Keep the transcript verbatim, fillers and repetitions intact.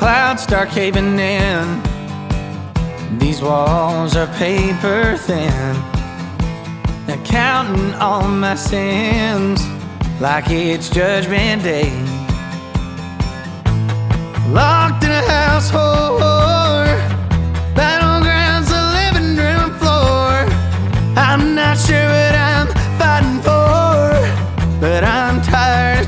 clouds start caving in. These walls are paper thin, they're counting all my sins like it's Judgment Day. Locked in a household